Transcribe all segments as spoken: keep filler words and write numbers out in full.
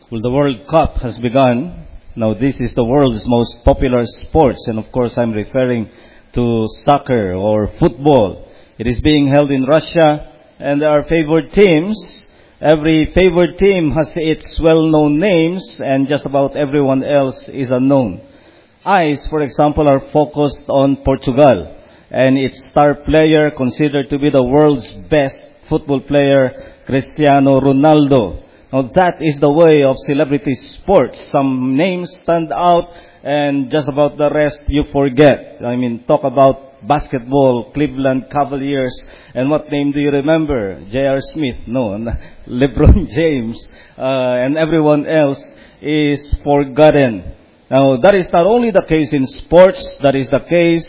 Well, the World Cup has begun. Now, this is the world's most popular sports, and of course, I'm referring to soccer or football. It is being held in Russia, and there are favored teams. Every favored team has its well-known names, and just about everyone else is unknown. Eyes, for example, are focused on Portugal, and its star player, considered to be the world's best football player, Cristiano Ronaldo. Now, that is the way of celebrity sports. Some names stand out, and just about the rest you forget. I mean, talk about basketball, Cleveland Cavaliers, and what name do you remember? J R. Smith? No, LeBron James, uh, and everyone else is forgotten. Now, that is not only the case in sports, that is the case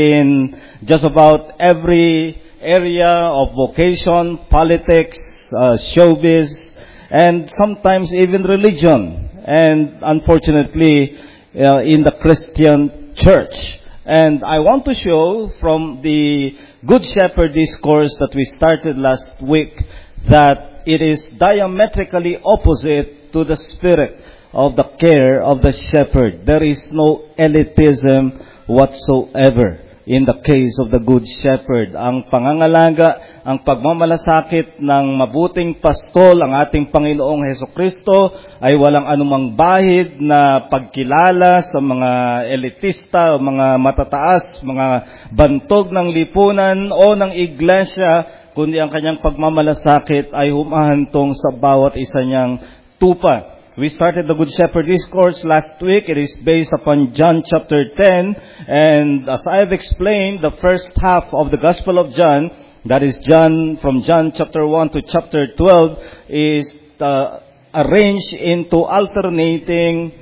in just about every area of vocation, politics, uh, showbiz, and sometimes even religion, and unfortunately uh, in the Christian church. And I want to show from the Good Shepherd discourse that we started last week that it is diametrically opposite to the spirit of the care of the shepherd. There is no elitism whatsoever in the case of the Good Shepherd. Ang pangangalaga, ang pagmamalasakit ng mabuting pastol, ang ating Panginoong Hesukristo ay walang anumang bahid na pagkilala sa mga elitista, mga matataas, mga bantog ng lipunan o ng iglesia, kundi ang kanyang pagmamalasakit ay humahantong sa bawat isa niyang tupa. We started the Good Shepherd Discourse last week. It is based upon John chapter ten. And as I have explained, the first half of the Gospel of John, that is John, from John chapter one to chapter twelve, is uh, arranged into alternating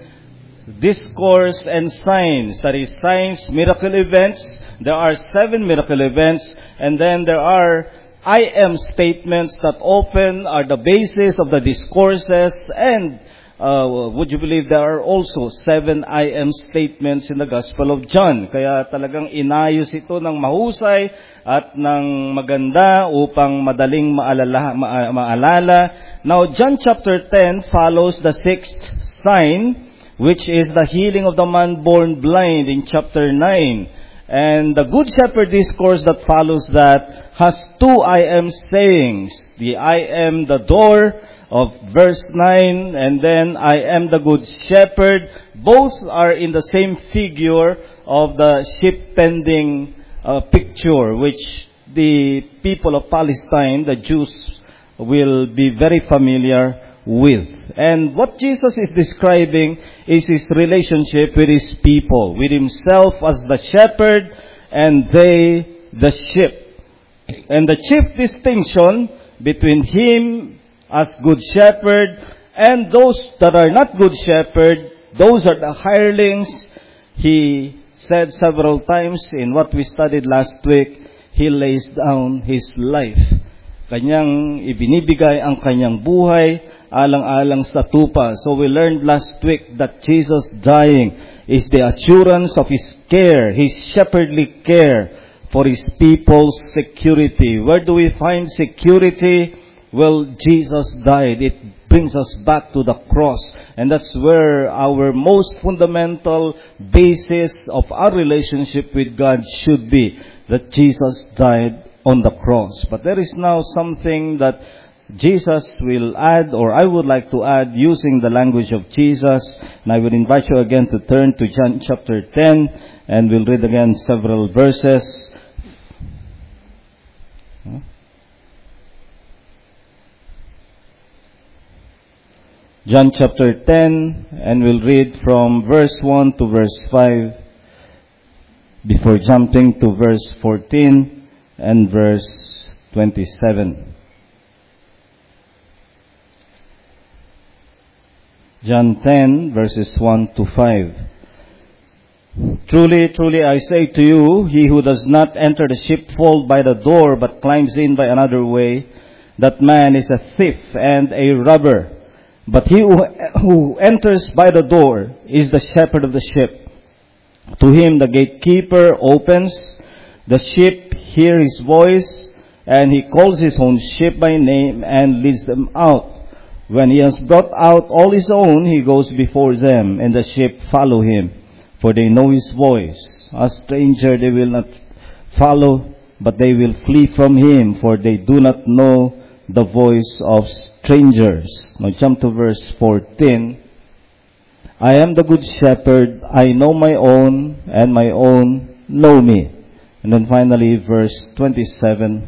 discourse and signs. That is signs, miracle events. There are seven miracle events. And then there are I am statements that often are the basis of the discourses, and Uh, would you believe there are also seven I am statements in the Gospel of John? Kaya talagang inayos ito ng mahusay at ng maganda upang madaling maalala, ma- maalala. Now, John chapter ten follows the sixth sign, which is the healing of the man born blind in chapter nine. And the Good Shepherd discourse that follows that has two I am sayings. The I am the door of verse nine, and then I am the Good Shepherd. Both are in the same figure of the sheep tending uh, picture, which the people of Palestine, the Jews, will be very familiar with. And what Jesus is describing is his relationship with his people, with himself as the shepherd and they the sheep. And the chief distinction between him as Good Shepherd and those that are not Good Shepherd, those are the hirelings. He said several times in what we studied last week, he lays down his life. Kanyang ibinibigay ang kanyang buhay alang-alang sa tupa. So we learned last week that Jesus dying is the assurance of his care, his shepherdly care for his people's security. Where do we find security? Well, Jesus died. It brings us back to the cross. And that's where our most fundamental basis of our relationship with God should be. That Jesus died on the cross. But there is now something that Jesus will add, or I would like to add, using the language of Jesus. And I will invite you again to turn to John chapter ten. And we'll read again several verses. John chapter ten, and we'll read from verse one to verse five, before jumping to verse fourteen and verse twenty-seven. John ten, verses one to five. Truly, truly, I say to you, he who does not enter the sheepfold by the door, but climbs in by another way, that man is a thief and a robber. But he who, who enters by the door is the shepherd of the sheep. To him the gatekeeper opens. The sheep hear his voice, and he calls his own sheep by name and leads them out. When he has brought out all his own, he goes before them, and the sheep follow him, for they know his voice. A stranger they will not follow, but they will flee from him, for they do not know the voice of strangers. Now jump to verse fourteen. I am the good shepherd, I know my own, and my own know me. And then finally, verse twenty-seven.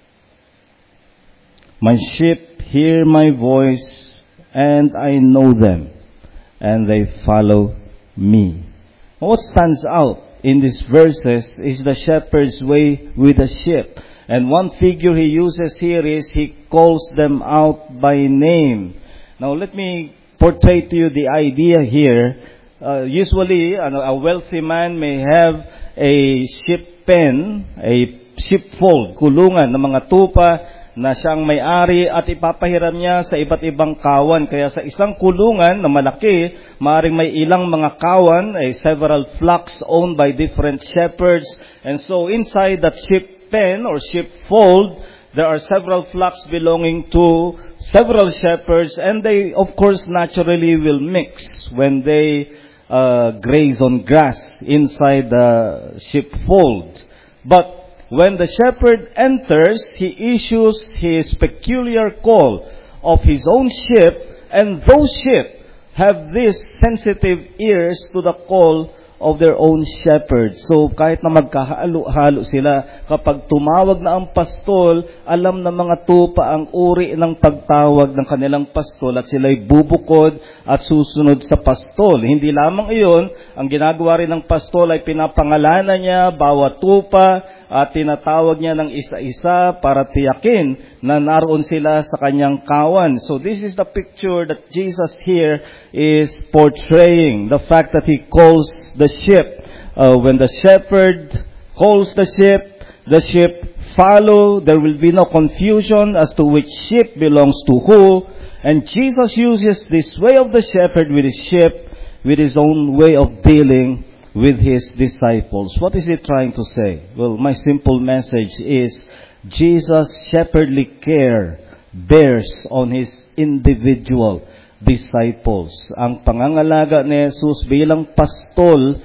My sheep hear my voice, and I know them, and they follow me. What stands out in these verses is the shepherd's way with the sheep. And one figure he uses here is he calls them out by name. Now let me portray to you the idea here. Uh, usually, uh, a wealthy man may have a sheep pen, a sheepfold, kulungan ng mga tupa na siyang may-ari at ipapahiram niya sa iba't ibang kawan. Kaya sa isang kulungan na malaki, maaaring may ilang mga kawan, ay several flocks owned by different shepherds. And so inside that sheep pen or sheepfold, there are several flocks belonging to several shepherds, and they, of course, naturally will mix when they uh, graze on grass inside the sheepfold. But when the shepherd enters, he issues his peculiar call of his own sheep, and those sheep have these sensitive ears to the call of their own shepherd. So kahit na magkahalo-halo sila, kapag tumawag na ang pastol, alam na mga tupa ang uri ng pagtawag ng kanilang pastol at sila'y bubukod at susunod sa pastol. Hindi lamang iyon, ang ginagawa rin ng pastol ay pinapangalanan niya bawat tupa at tinatawag niya ng isa-isa para tiyakin na naroon sila sa kanyang kawan. So this is the picture that Jesus here is portraying. The fact that he calls the sheep. Uh, when the shepherd calls the sheep, the sheep follow. There will be no confusion as to which sheep belongs to who. And Jesus uses this way of the shepherd with his sheep, with his own way of dealing with his disciples. What is he trying to say? Well, my simple message is Jesus' shepherdly care bears on his individual disciples. Ang pangangalaga ni Jesus bilang pastol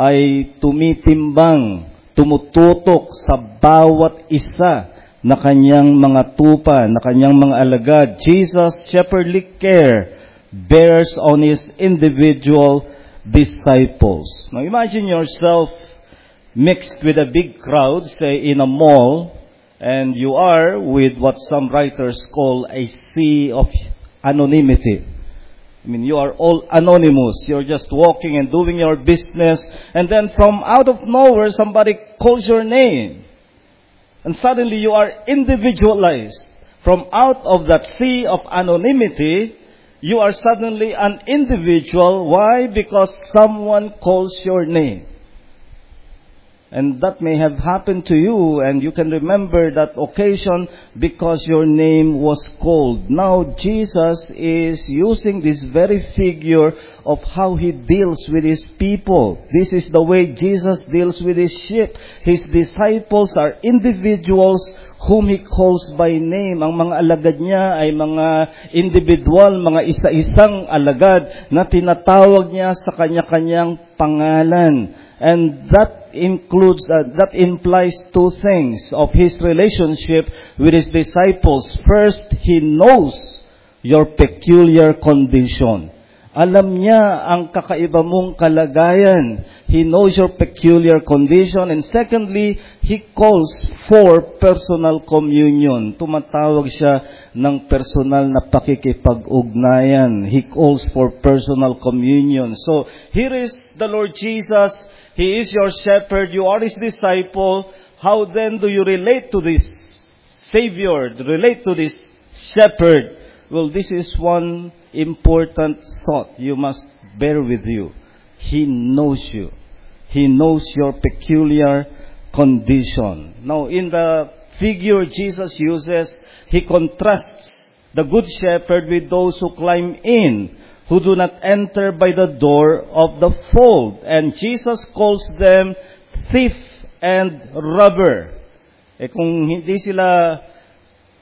ay tumitimbang, tumututok sa bawat isa na kanyang mga tupa, na kanyang mga alagad. Jesus' shepherdly care bears on his individual disciples. Now imagine yourself mixed with a big crowd, say in a mall, and you are with what some writers call a sea of anonymity. I mean, you are all anonymous. You're just walking and doing your business, and then from out of nowhere, somebody calls your name. And suddenly you are individualized. From out of that sea of anonymity, you are suddenly an individual. Why? Because someone calls your name. And that may have happened to you, and you can remember that occasion because your name was called. Now, Jesus is using this very figure of how he deals with his people. This is the way Jesus deals with his sheep. His disciples are individuals whom he calls by name. Ang mga alagad niya ay mga individual, mga isa-isang alagad na tinatawag niya sa kanya-kanyang pangalan. And that includes, uh, that implies two things of his relationship with his disciples. First, he knows your peculiar condition. Alam niya ang kakaiba mong kalagayan. He knows your peculiar condition. And secondly, he calls for personal communion. Tumatawag siya ng personal na pakikipag-ugnayan. He calls for personal communion. So, here is the Lord Jesus. He is your shepherd. You are his disciple. How then do you relate to this Savior? Relate to this shepherd? Well, this is one important thought you must bear with you. He knows you. He knows your peculiar condition. Now, in the figure Jesus uses, he contrasts the good shepherd with those who climb in, who do not enter by the door of the fold. And Jesus calls them thief and robber. Eh kung hindi sila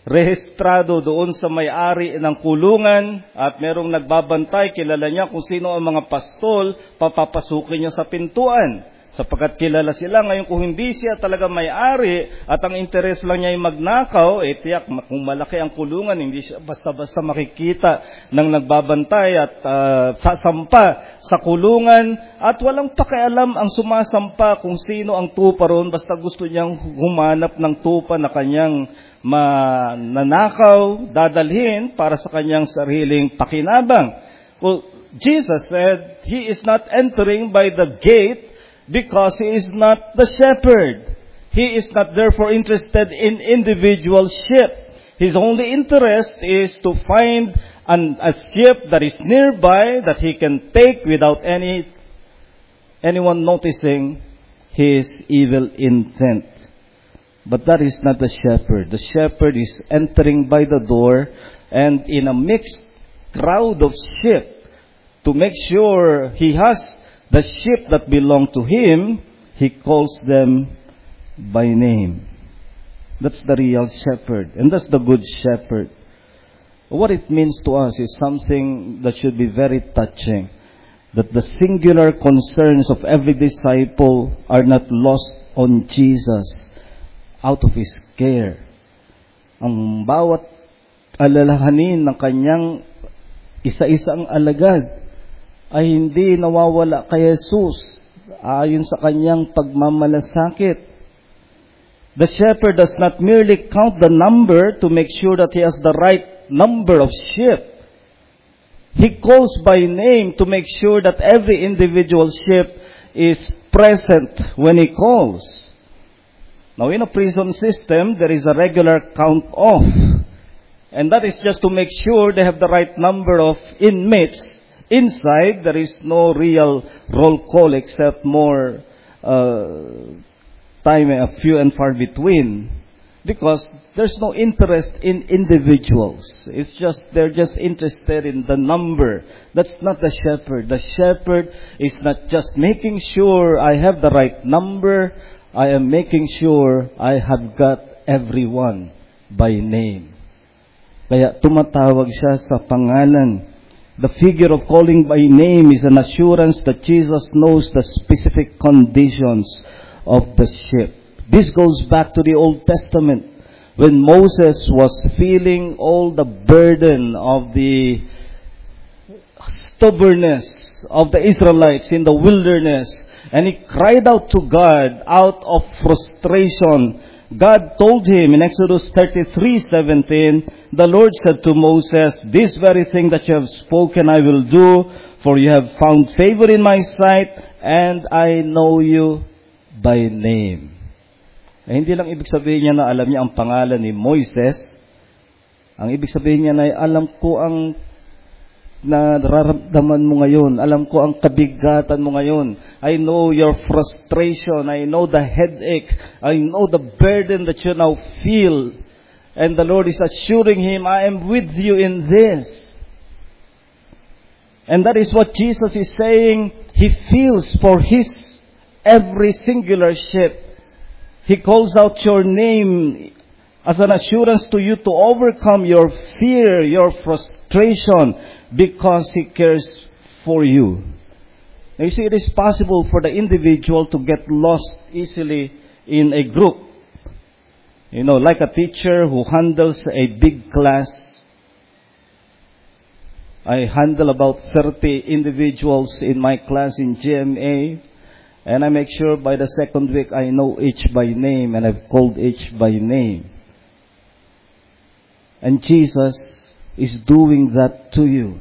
rehistrado doon sa may-ari ng kulungan at merong nagbabantay, kilala niya kung sino ang mga pastol, papapasukin niya sa pintuan. Sapagkat kilala sila, ngayon kung hindi siya talaga may-ari at ang interes lang niya ay magnakaw, eh tiyak, kung malaki ang kulungan, hindi siya basta-basta makikita ng nagbabantay at uh, sasampa sa kulungan at walang pakialam ang sumasampa kung sino ang tupa ron, basta gusto niyang humanap ng tupa na kanyang mananakaw, dadalhin para sa kanyang sariling pakinabang. Well, Jesus said, He is not entering by the gate because He is not the shepherd. He is not therefore interested in individual sheep. His only interest is to find an, a sheep that is nearby that He can take without any anyone noticing His evil intent. But that is not the shepherd. The shepherd is entering by the door and in a mixed crowd of sheep to make sure he has the sheep that belong to him, he calls them by name. That's the real shepherd. And that's the good shepherd. What it means to us is something that should be very touching. That the singular concerns of every disciple are not lost on Jesus out of His care. Ang bawat alalahanin ng kanyang isa-isang alagad ay hindi nawawala kay Jesus ayon sa kanyang pagmamalasakit. The shepherd does not merely count the number to make sure that he has the right number of sheep. He calls by name to make sure that every individual sheep is present when he calls. Now, in a prison system, there is a regular count-off. And that is just to make sure they have the right number of inmates. Inside, there is no real roll call except more uh, time, a few and far between. Because there's no interest in individuals. It's just, they're just interested in the number. That's not the shepherd. The shepherd is not just making sure I have the right number. I am making sure I have got everyone by name. Kaya tumatawag siya sa pangalan. The figure of calling by name is an assurance that Jesus knows the specific conditions of the sheep. This goes back to the Old Testament when Moses was feeling all the burden of the stubbornness of the Israelites in the wilderness. And he cried out to God out of frustration. God told him in Exodus thirty-three seventeen, the Lord said to Moses, "This very thing that you have spoken I will do, for you have found favor in my sight, and I know you by name." Eh, hindi lang ibig sabihin niya na alam niya ang pangalan ni Moises. Ang ibig sabihin niya na alam ko ang nararamdaman mo ngayon. Alam ko ang kabigatan mo ngayon. I know your frustration. I know the headache. I know the burden that you now feel. And the Lord is assuring him, I am with you in this. And that is what Jesus is saying. He feels for his every singular sheep. He calls out your name as an assurance to you to overcome your fear, your frustration, because He cares for you. Now you see, it is possible for the individual to get lost easily in a group. You know, like a teacher who handles a big class. I handle about thirty individuals in my class in G M A. And I make sure by the second week I know each by name and I've called each by name. And Jesus is doing that to you.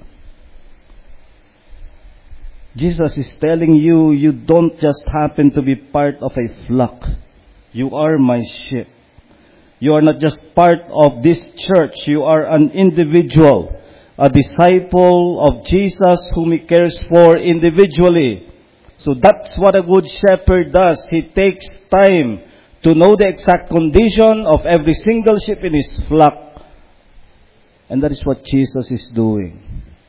Jesus is telling you, you don't just happen to be part of a flock. You are my sheep. You are not just part of this church. You are an individual, a disciple of Jesus whom He cares for individually. So that's what a good shepherd does. He takes time to know the exact condition of every single sheep in his flock. And that is what Jesus is doing.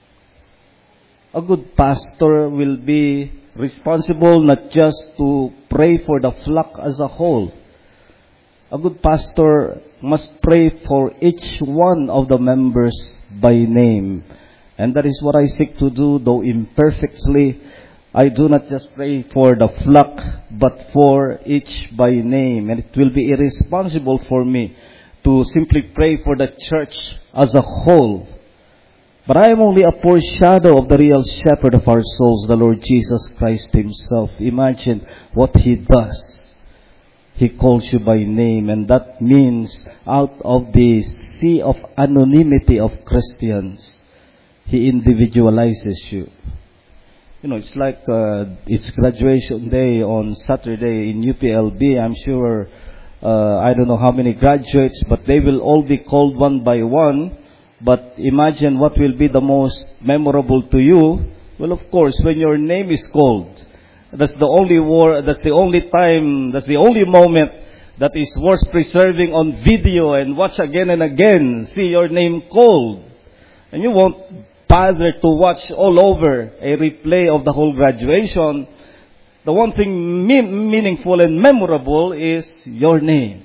A good pastor will be responsible not just to pray for the flock as a whole, A good pastor must pray for each one of the members by name. And that is what I seek to do, though imperfectly. I do not just pray for the flock, but for each by name. And it will be irresponsible for me to simply pray for the church as a whole. But I am only a foreshadow of the real shepherd of our souls, the Lord Jesus Christ Himself. Imagine what He does. He calls you by name, and that means out of the sea of anonymity of Christians, He individualizes you. You know, it's like uh, it's graduation day on Saturday in U P L B. I'm sure, uh, I don't know how many graduates, but they will all be called one by one. But imagine what will be the most memorable to you. Well, of course, when your name is called. That's the only war, that's the only time, that's the only moment that is worth preserving on video and watch again and again. See your name called. And you won't bother to watch all over a replay of the whole graduation. The one thing me- meaningful and memorable is your name.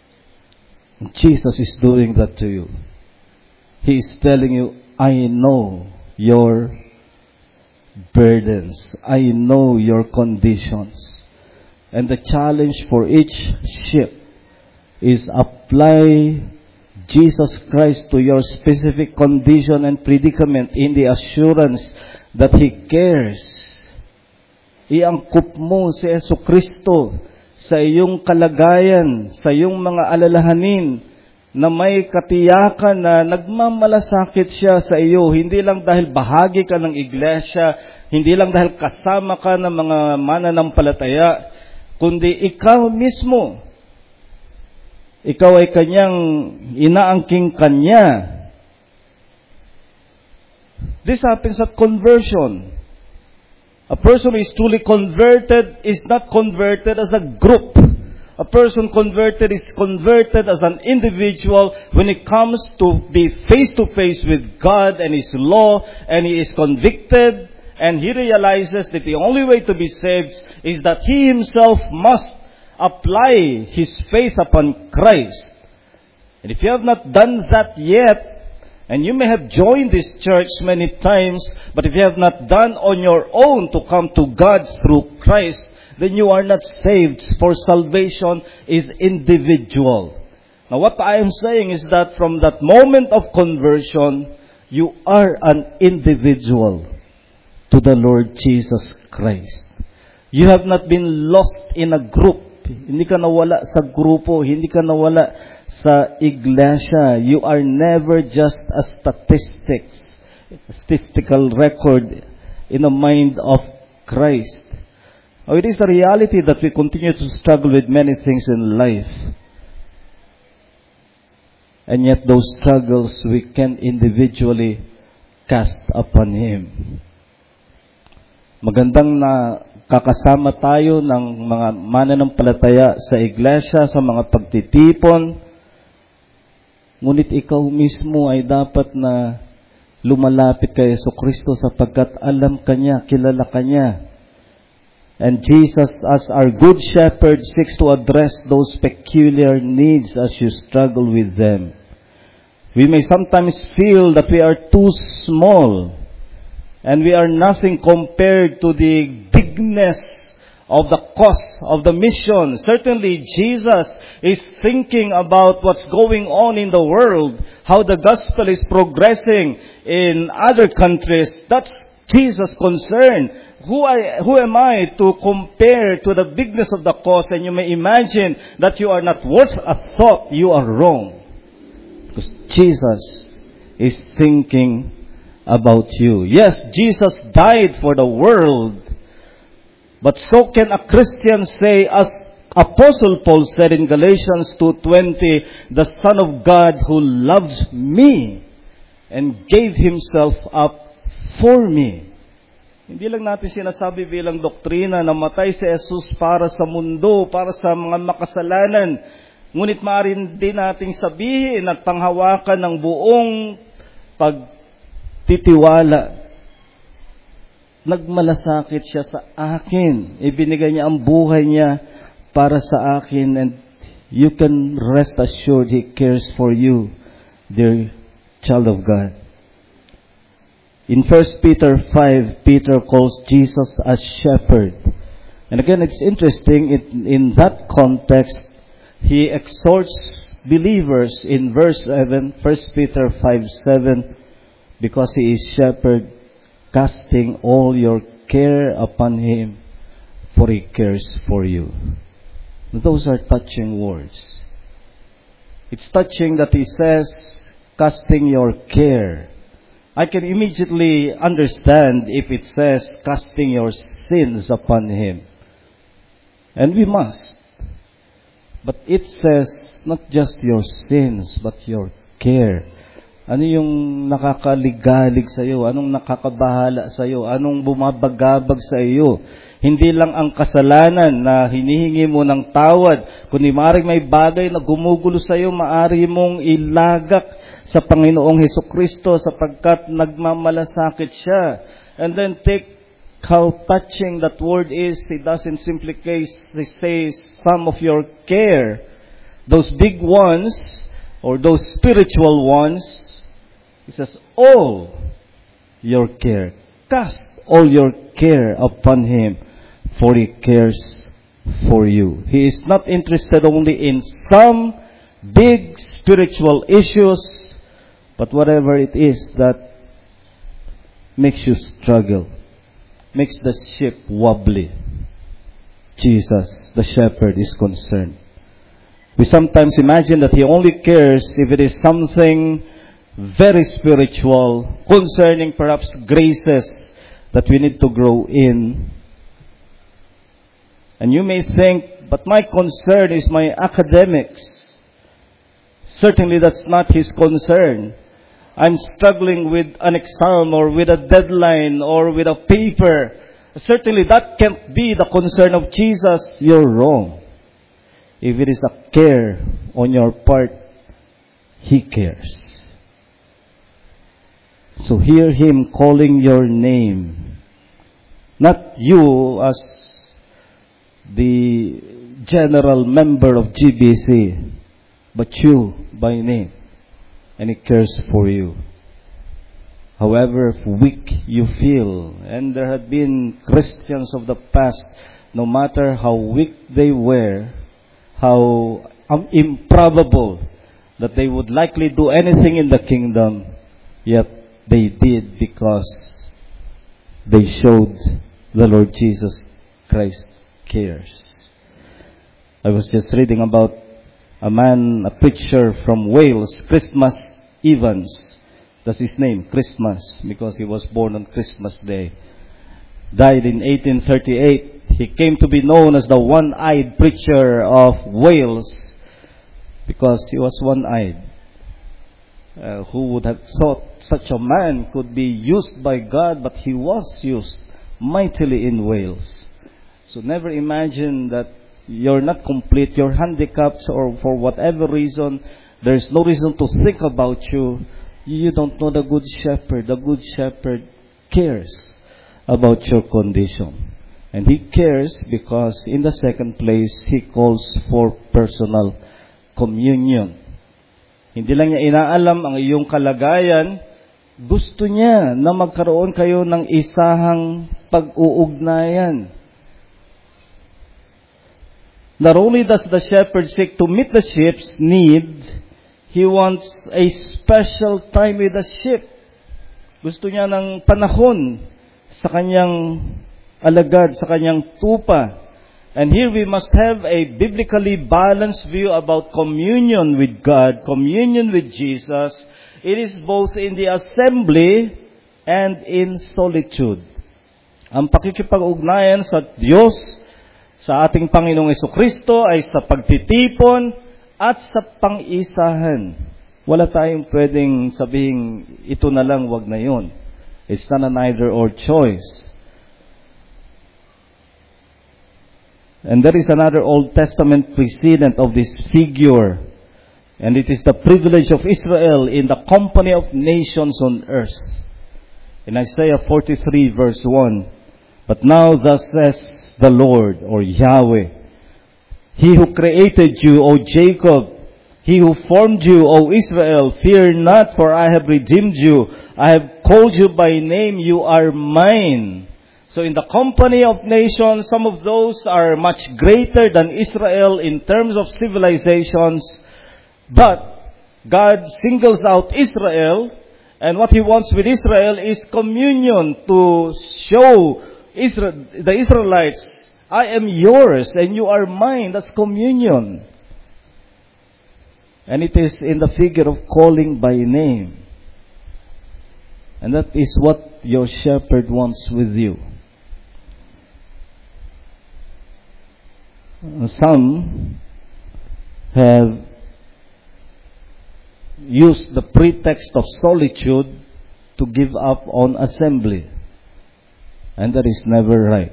Jesus is doing that to you. He is telling you, I know your burdens. I know your conditions. And the challenge for each sheep is apply Jesus Christ to your specific condition and predicament in the assurance that He cares. Iangkop mo si Jesucristo sa iyong kalagayan, sa iyong mga alalahanin, na may katiyakan na nagmamalasakit siya sa iyo, hindi lang dahil bahagi ka ng iglesia, hindi lang dahil kasama ka ng mga mananampalataya, kundi ikaw mismo, ikaw ay kanyang inaangking kanya. This happens at conversion. A person who is truly converted is not converted as a group. A person converted is converted as an individual when it comes to be face to face with God and His law, and he is convicted and he realizes that the only way to be saved is that he himself must apply his faith upon Christ. And if you have not done that yet, and you may have joined this church many times, but if you have not done on your own to come to God through Christ, then you are not saved, for salvation is individual. Now what I am saying is that from that moment of conversion, you are an individual to the Lord Jesus Christ. You have not been lost in a group. Hindi ka nawala sa grupo, hindi ka nawala sa iglesia. You are never just a statistics, statistical record in the mind of Christ. Oh, it is a reality that we continue to struggle with many things in life. And yet those struggles we can individually cast upon Him. Magandang na kakasama tayo ng mga mananampalataya sa iglesia, sa mga pagtitipon. Ngunit ikaw mismo ay dapat na lumalapit kay Jesucristo sapagkat alam ka niya, kilala ka niya. And Jesus, as our good shepherd, seeks to address those peculiar needs as you struggle with them. We may sometimes feel that we are too small and we are nothing compared to the bigness of the cost of the mission. Certainly, Jesus is thinking about what's going on in the world, how the gospel is progressing in other countries. That's Jesus' concern. Who I, who am I to compare to the bigness of the cost? And you may imagine that you are not worth a thought. You are wrong. Because Jesus is thinking about you. Yes, Jesus died for the world. But so can a Christian say, as Apostle Paul said in Galatians two twenty, the Son of God who loved me and gave Himself up for me. Hindi lang natin sinasabi bilang doktrina na matay si Jesus para sa mundo, para sa mga makasalanan. Ngunit maaari din nating sabihin at panghawakan ng buong pagtitiwala. Nagmalasakit siya sa akin. Ibinigay niya ang buhay niya para sa akin, and you can rest assured He cares for you, dear child of God. In First Peter five, Peter calls Jesus a shepherd. And again, it's interesting, in, in that context, he exhorts believers in verse eleven, First Peter five seven, because He is shepherd, casting all your care upon Him, for He cares for you. Those are touching words. It's touching that He says, casting your care. I can immediately understand if it says, casting your sins upon Him. And we must. But it says, not just your sins, but your care. Ano yung nakakaligalig sa iyo? Anong nakakabahala sa iyo? Anong bumabagabag sa iyo? Hindi lang ang kasalanan na hinihingi mo ng tawad. Kundi maaaring may bagay na gumugulo sa iyo, maaari mong ilagak sa Panginoong Hesukristo sapagkat nagmamalasakit siya. And then take how touching that word is. He doesn't simply say some of your care. Those big ones, or those spiritual ones, He says, all your care. Cast all your care upon Him, for He cares for you. He is not interested only in some big spiritual issues, but whatever it is that makes you struggle, makes the ship wobbly, Jesus, the shepherd, is concerned. We sometimes imagine that He only cares if it is something very spiritual, concerning perhaps graces that we need to grow in. And you may think, but my concern is my academics. Certainly that's not His concern. I'm struggling with an exam or with a deadline or with a paper. Certainly that can't be the concern of Jesus. You're wrong. If it is a care on your part, He cares. So hear Him calling your name. Not you as the general member of G B C, but you by name. And He cares for you. However weak you feel, and there have been Christians of the past, no matter how weak they were, how improbable that they would likely do anything in the kingdom, yet they did because they showed the Lord Jesus Christ cares. I was just reading about a man, a preacher from Wales, Christmas Evans. That's his name, Christmas, because he was born on Christmas Day. Died in eighteen thirty-eight. He came to be known as the one-eyed preacher of Wales because he was one-eyed. Uh, who would have thought such a man could be used by God, but he was used mightily in Wales. So never imagine that you're not complete, you're handicapped, or for whatever reason, there's no reason to think about you. You don't know the Good Shepherd. The Good Shepherd cares about your condition. And He cares because, in the second place, He calls for personal communion. Hindi lang niya inaalam ang iyong kalagayan, gusto niya na magkaroon kayo ng isahang pag-uugnayan. Not only does the shepherd seek to meet the sheep's need, he wants a special time with the sheep. Gusto niya ng panahon sa kanyang alagad, sa kanyang tupa. And here we must have a biblically balanced view about communion with God, communion with Jesus. It is both in the assembly and in solitude. Ang pakikipag-ugnayan sa Diyos, sa ating Panginoong Hesukristo ay sa pagtitipon at sa pang-isahan. Wala tayong pwedeng sabihin, ito na lang, wag na yun. It's not an either or choice. And there is another Old Testament precedent of this figure. And it is the privilege of Israel in the company of nations on earth. In Isaiah forty-three verse one, but now thus says the Lord, or Yahweh, He who created you, O Jacob, He who formed you, O Israel, fear not, for I have redeemed you. I have called you by name, you are mine. So in the company of nations, some of those are much greater than Israel in terms of civilizations. But God singles out Israel, and what He wants with Israel is communion to show Israel, the Israelites, I am yours and you are mine. That's communion. And it is in the figure of calling by name. And that is what your shepherd wants with you. Some have used the pretext of solitude to give up on assembly. And that is never right.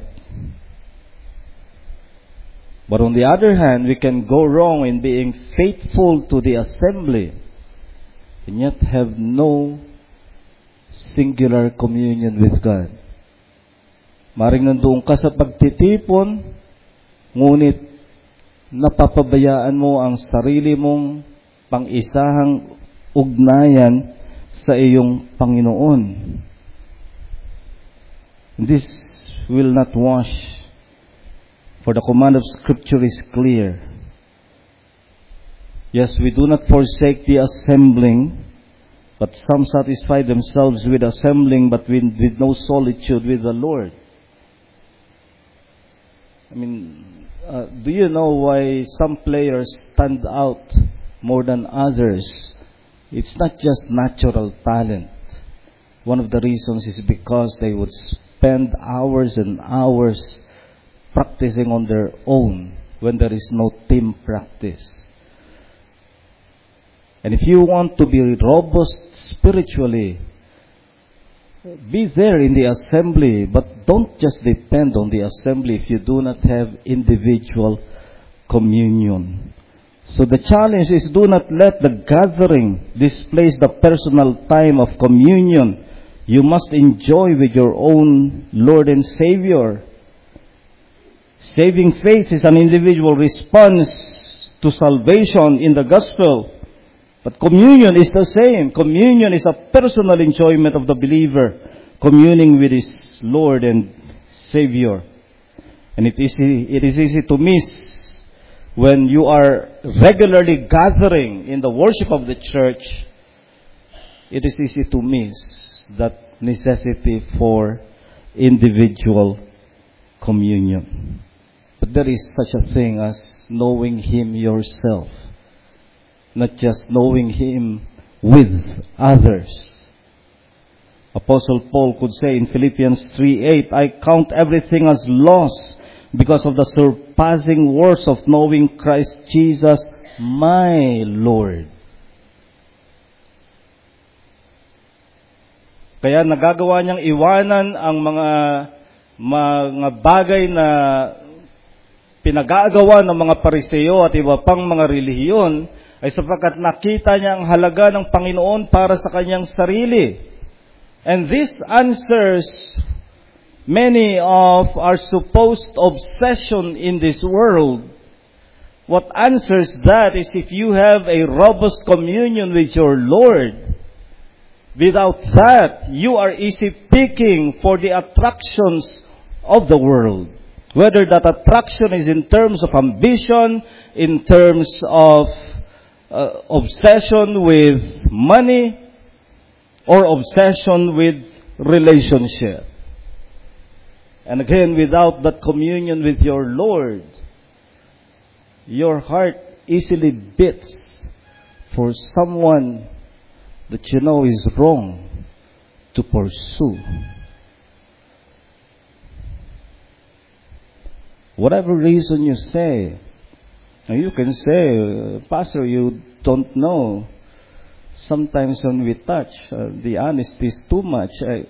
But on the other hand, we can go wrong in being faithful to the assembly and yet have no singular communion with God. Maring nandoon ka sa pagtitipon, ngunit napapabayaan mo ang sarili mong pang-isahang ugnayan sa iyong Panginoon. This will not wash. For the command of Scripture is clear. Yes, we do not forsake the assembling, but some satisfy themselves with assembling, but with, with no solitude with the Lord. I mean, uh, do you know why some players stand out more than others? It's not just natural talent. One of the reasons is because they would spend hours and hours practicing on their own when there is no team practice. And if you want to be robust spiritually, be there in the assembly, but don't just depend on the assembly if you do not have individual communion. So the challenge is, do not let the gathering displace the personal time of communion you must enjoy with your own Lord and Savior. Saving faith is an individual response to salvation in the gospel. But communion is the same. Communion is a personal enjoyment of the believer communing with his Lord and Savior. And it is, it is easy to miss when you are regularly gathering in the worship of the church. It is easy to miss that necessity for individual communion. But there is such a thing as knowing Him yourself, not just knowing Him with others. Apostle Paul could say in Philippians three eight, I count everything as loss because of the surpassing worth of knowing Christ Jesus, my Lord. Kaya nagagawa niyang iwanan ang mga mga bagay na pinag-aagawa ng mga Pariseo at iba pang mga relihiyon ay sapagkat nakita niya ang halaga ng Panginoon para sa kanyang sarili. And this answers many of our supposed obsession in this world. What answers that is if you have a robust communion with your Lord. Without that, you are easy picking for the attractions of the world. Whether that attraction is in terms of ambition, in terms of uh, obsession with money, or obsession with relationship. And again, without that communion with your Lord, your heart easily beats for someone that you know is wrong to pursue. Whatever reason you say, and you can say, Pastor, you don't know. Sometimes when we touch, uh, the honesty is too much. I...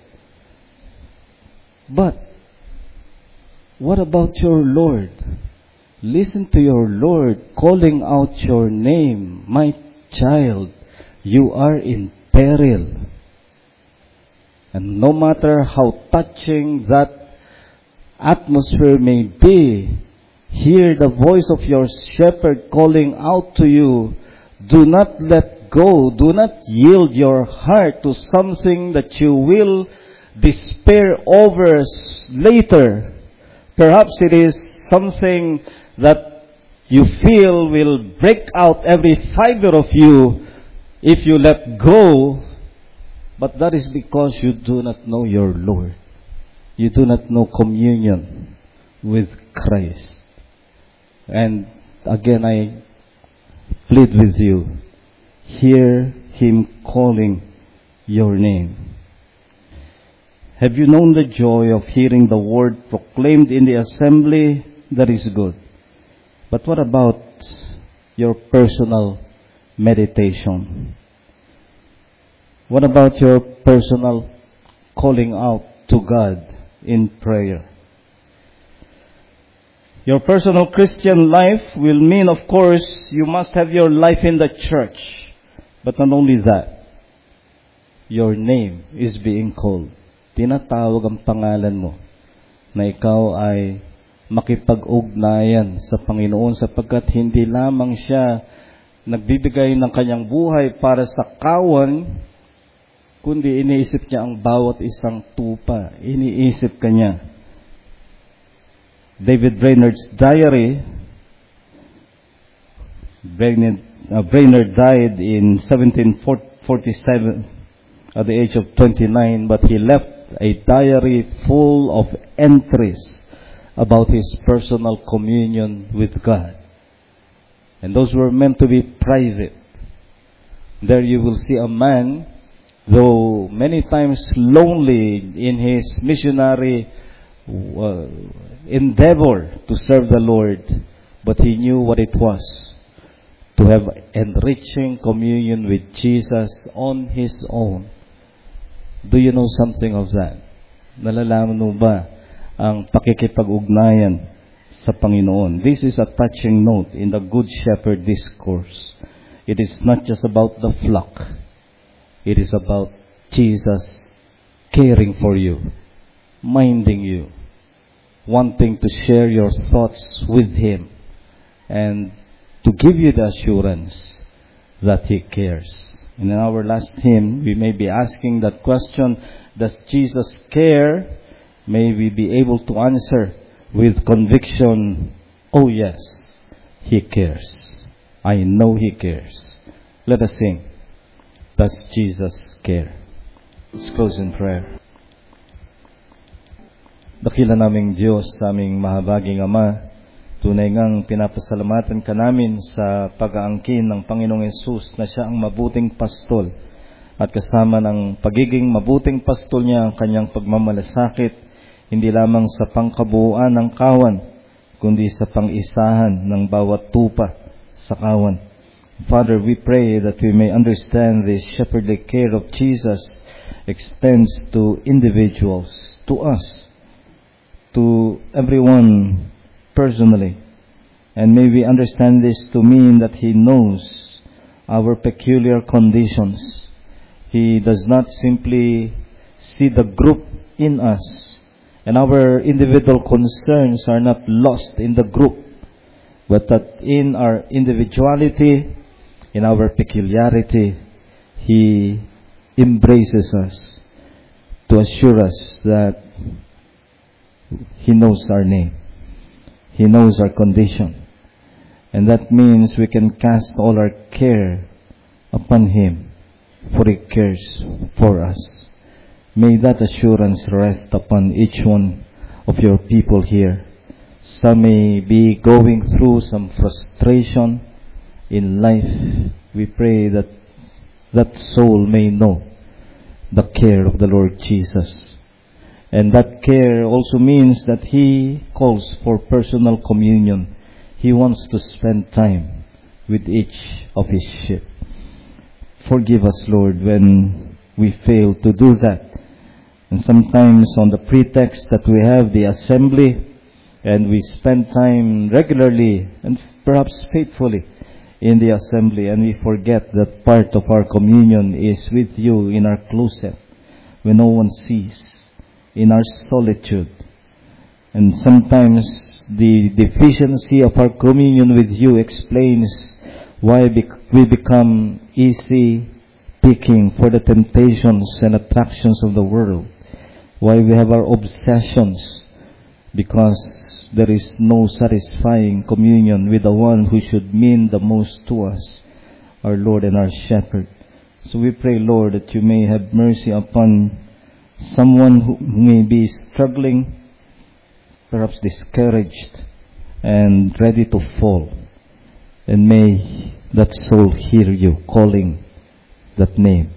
But, what about your Lord? Listen to your Lord calling out your name. My child, you are in peril. And no matter how touching that atmosphere may be, Hear the voice of your shepherd calling out to you. Do not let go. Do not yield your heart to something that you will despair over later. Perhaps it is something that you feel will break out every fiber of you if you let go. But that is because you do not know your Lord. You do not know communion with Christ. And again, I plead with you, hear Him calling your name. Have you known the joy of hearing the word proclaimed in the assembly? That is good. But what about your personal meditation? What about your personal calling out to God in prayer? Your personal Christian life will mean, of course, you must have your life in the church. But not only that, your name is being called. Tinatawag ang pangalan mo na ikaw ay makipag-ugnayan sa Panginoon sapagkat hindi lamang siya nagbibigay ng kanyang buhay para sa kawan, kundi iniisip niya ang bawat isang tupa. Iniisip kanya. David Brainerd's diary, Brainerd, uh, Brainerd died in seventeen forty-seven at the age of twenty-nine, but he left a diary full of entries about his personal communion with God. And those were meant to be private. There you will see a man, though many times lonely in his missionary uh, endeavor to serve the Lord, but he knew what it was to have enriching communion with Jesus on his own. Do you know something of that? Nalalaman mo ba ang pakikipag-ugnayan sa Panginoon? This is a touching note in the Good Shepherd discourse. It is not just about the flock. It is about Jesus caring for you, minding you, wanting to share your thoughts with Him, and to give you the assurance that He cares. And in our last hymn, we may be asking that question, does Jesus care? May we be able to answer with conviction, oh yes, He cares. I know He cares. Let us sing, does Jesus care? Let's close in prayer. Dakila naming Diyos, sa aming mahabaging Ama, tunay ngang pinapasalamatan ka namin sa pag-aangkin ng Panginoong Yesus na siya ang mabuting pastol. At kasama ng pagiging mabuting pastol niya ang kanyang pagmamalasakit, hindi lamang sa pangkabuuan ng kawan, kundi sa pang-isahan ng bawat tupa sa kawan. Father, we pray that we may understand the shepherdly care of Jesus extends to individuals, to us, to everyone personally. And may we understand this to mean that He knows our peculiar conditions. He does not simply see the group in us, and our individual concerns are not lost in the group, but that in our individuality, in our peculiarity, He embraces us to assure us that He knows our name. He knows our condition. And that means we can cast all our care upon Him, for He cares for us. May that assurance rest upon each one of your people here. Some may be going through some frustration in life. We pray that that soul may know the care of the Lord Jesus. And that care also means that He calls for personal communion. He wants to spend time with each of His sheep. Forgive us, Lord, when we fail to do that. And sometimes on the pretext that we have the assembly and we spend time regularly and perhaps faithfully in the assembly, and we forget that part of our communion is with You in our closet when no one sees, in our solitude. And sometimes the deficiency of our communion with you explains why we become easy picking for the temptations and attractions of the world. Why we have our obsessions, because there is no satisfying communion with the one who should mean the most to us, our Lord and our Shepherd. So we pray, Lord, that you may have mercy upon someone who may be struggling, perhaps discouraged and ready to fall. And may that soul hear you calling that name,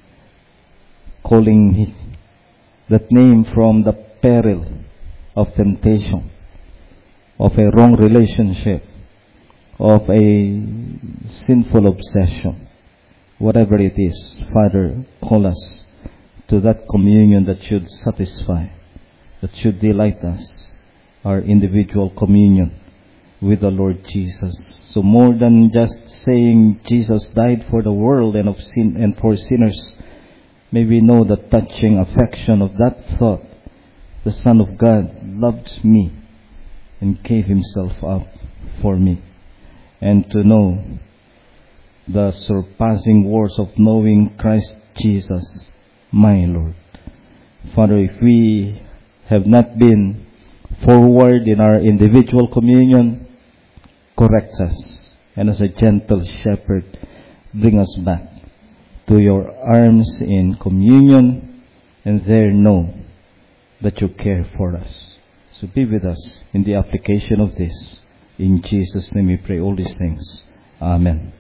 calling that name from the peril of temptation, of a wrong relationship, of a sinful obsession. Whatever it is, Father, call us to that communion that should satisfy, that should delight us, our individual communion with the Lord Jesus. So more than just saying Jesus died for the world and of sin and for sinners, may we know the touching affection of that thought. The Son of God loved me and gave himself up for me. And to know the surpassing worth of knowing Christ Jesus, my Lord. Father, if we have not been forward in our individual communion, correct us, and as a gentle shepherd, bring us back to your arms in communion, and there know that you care for us. So be with us in the application of this. In Jesus' name we pray all these things. Amen.